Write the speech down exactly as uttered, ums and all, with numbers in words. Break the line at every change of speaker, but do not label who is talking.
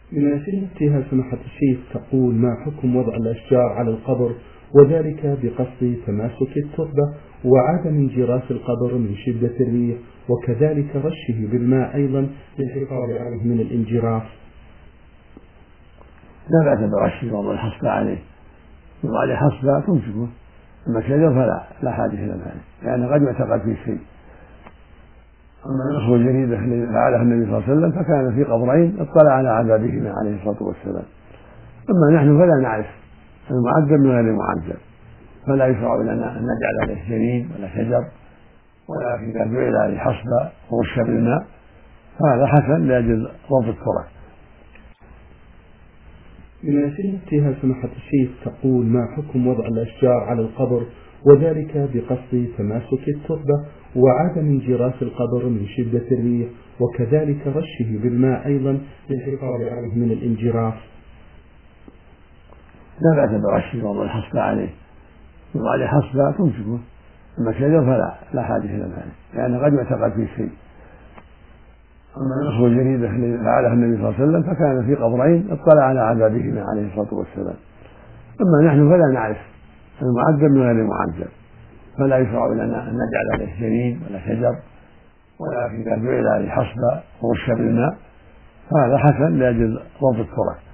من أسئلتها سماحة الشيخ تقول: ما حكم وضع الأشجار على القبر وذلك بقصد تماسك التربة وعدم انجراف القبر من شدة الريح، وكذلك رشه بالماء أيضا للحفاظ عليه من الانجراف؟
لا بأس برش وضع الحصبة عليه، وضع عليه حصبة تمسكه، أما الشجر فلا لا حاجة إلى ذلك، لأنه قد يعتقد فيه شيء. أما النصر الجديدة الذي فعله النبي صلى الله عليه وسلم فكان في قبرين اطلع على عذابهما عليه الصلاة والسلام. أما نحن فلا نعرف المعذب من غير المعذب، فلا يشرع لنا أن نجعل عليه جنين ولا شجر، ولكن إذا جعل عليه حصبة ورش بالماء فهذا حسن لأجل ضبط التراب.
من أسئلتها سماحة الشيخ تقول: ما حكم وضع الأشجار على القبر وذلك بقصد تماسك التربة وعدم انجراف القبر من شدة الريح، وكذلك رشه بالماء أيضا للحفاظ عليه من الانجراف؟
لا بأس برش وضع الحصبة عليه، وضع عليه حصبة تمسكه، أما الشجر فلا لا حاجة إلى ذلك، لأنه قد يعتقد فيه شيء. أما النصر الجديدة الذي فعله النبي صلى الله عليه وسلم فكان في قبرين اطلع على عذابهما عليه الصلاة والسلام. أما نحن فلا نعرف المعذب من غير المعذب، فلا يشرع لنا أن نجعل عليه جنين ولا شجر، ولكن إذا جعل عليه حصبة ورش بالماء فهذا حسن لأجل ضبط التراب.